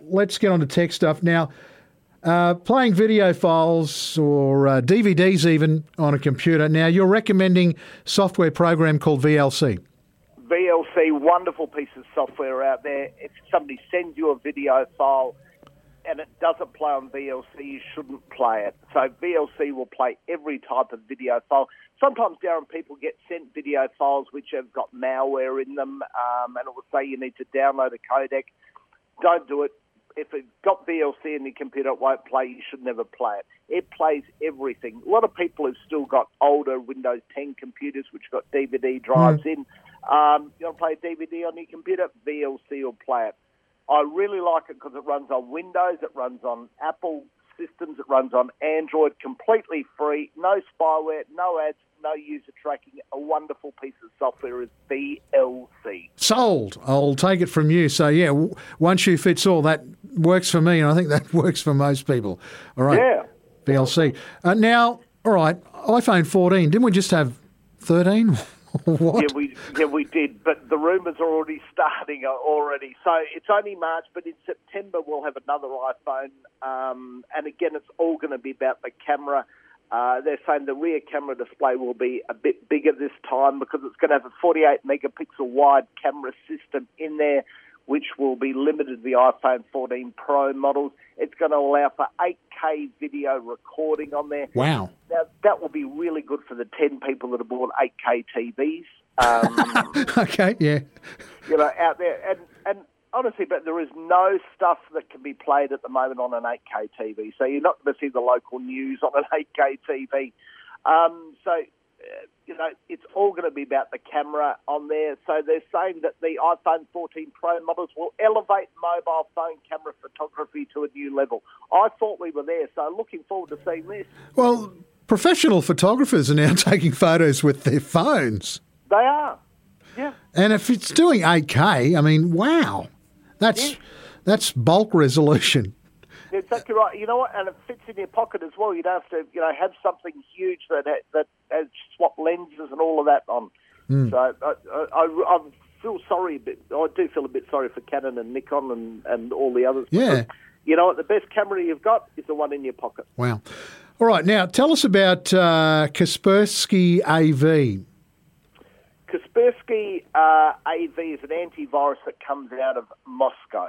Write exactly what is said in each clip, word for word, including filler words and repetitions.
let's get on to tech stuff now. Uh, playing video files or uh, D V Ds even on a computer. Now, you're recommending software program called V L C. V L C, wonderful piece of software out there. If somebody sends you a video file and it doesn't play on V L C, you shouldn't play it. So V L C will play every type of video file. Sometimes, Darren, people get sent video files which have got malware in them, um, and it will say you need to download a codec. Don't do it. If it's got V L C in your computer, it won't play. You should never play it. It plays everything. A lot of people have still got older Windows ten computers which got D V D drives mm. in. Um, you want to play a D V D on your computer? V L C will play it. I really like it because it runs on Windows, it runs on Apple systems, it runs on Android, completely free, no spyware, no ads, no user tracking. A wonderful piece of software is V L C. Sold. I'll take it from you. So, yeah, w- one shoe fits all. That works for me, and I think that works for most people. All right. Yeah. V L C. Uh, now, all right, iPhone fourteen. Didn't we just have thirteen? What? Yeah, we yeah we did, but the rumours are already starting already. So it's only March, but in September we'll have another iPhone, um, and again it's all going to be about the camera. Uh, they're saying the rear camera display will be a bit bigger this time because it's going to have a forty-eight megapixel wide camera system in there, which will be limited to the iPhone fourteen Pro models. It's going to allow for eight K video recording on there. Wow. Now, that will be really good for the ten people that have bought eight K T Vs. Um, okay, yeah. You know, out there. And, and honestly, but there is no stuff that can be played at the moment on an eight K T V. So you're not going to see the local news on an eight K T V. Um, so... Uh, you know, it's all going to be about the camera on there. So they're saying that the iPhone fourteen Pro models will elevate mobile phone camera photography to a new level. I thought we were there, so looking forward to seeing this. Well, professional photographers are now taking photos with their phones. They are, yeah. And if it's doing eight K, I mean, wow. That's, yeah. that's bulk resolution. Exactly right. You know what? And it fits in your pocket as well. You don't have to, you know, have something huge that that has swap lenses and all of that on. Mm. So I, I, I feel sorry, but I do feel a bit sorry for Canon and Nikon and, and all the others. Yeah. Because, you know what? The best camera you've got is the one in your pocket. Wow. All right. Now, tell us about uh, Kaspersky A V. Kaspersky uh, A V is an antivirus that comes out of Moscow.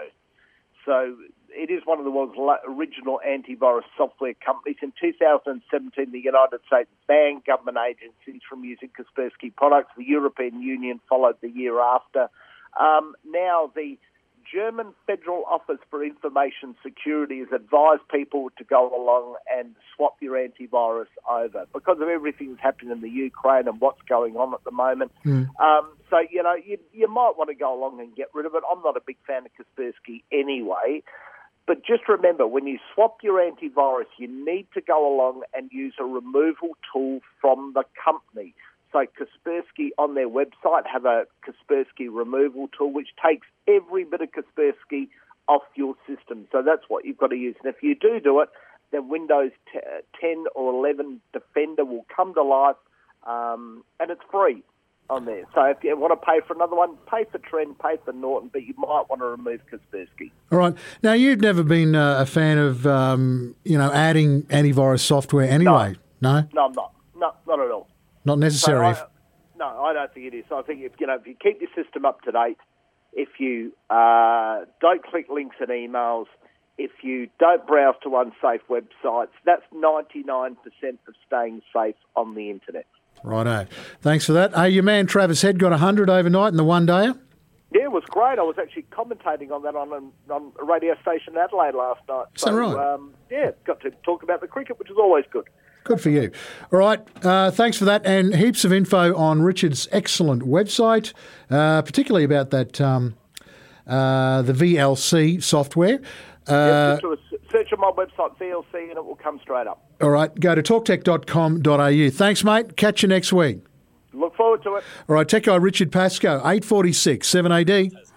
So it is one of the world's original antivirus software companies. In two thousand seventeen, the United States banned government agencies from using Kaspersky products. The European Union followed the year after. Um, now, the German Federal Office for Information Security has advised people to go along and swap your antivirus over because of everything that's happening in the Ukraine and what's going on at the moment. Mm. Um, so, you know, you, you might want to go along and get rid of it. I'm not a big fan of Kaspersky anyway. But just remember, when you swap your antivirus, you need to go along and use a removal tool from the company. So Kaspersky on their website have a Kaspersky removal tool which takes every bit of Kaspersky off your system. So that's what you've got to use. And if you do do it, then Windows ten or eleven Defender will come to life, um, and it's free on there. So if you want to pay for another one, pay for Trend, pay for Norton, but you might want to remove Kaspersky. All right. Now, you've never been uh, a fan of, um, you know, adding antivirus software anyway, no? No, no I'm not. No, not at all. Not necessary. So I, no, I don't think it is. I think if you know if you keep your system up to date, if you uh, don't click links and emails, if you don't browse to unsafe websites, that's ninety-nine percent of staying safe on the internet. Righto. Thanks for that. Hey, your man Travis Head got one hundred overnight in the one-dayer? Yeah, it was great. I was actually commentating on that on a, on a radio station in Adelaide last night. Is that so, right? Um, yeah, got to talk about the cricket, which is always good. Good for you. All right, uh, thanks for that. And heaps of info on Richard's excellent website, uh, particularly about that um, uh, the V L C software. Uh, yep, just search on my website, V L C, and it will come straight up. All right, go to talk tech dot com dot a u. Thanks, mate. Catch you next week. Look forward to it. All right, tech guy Richard Pascoe, eight forty-six, seven A D.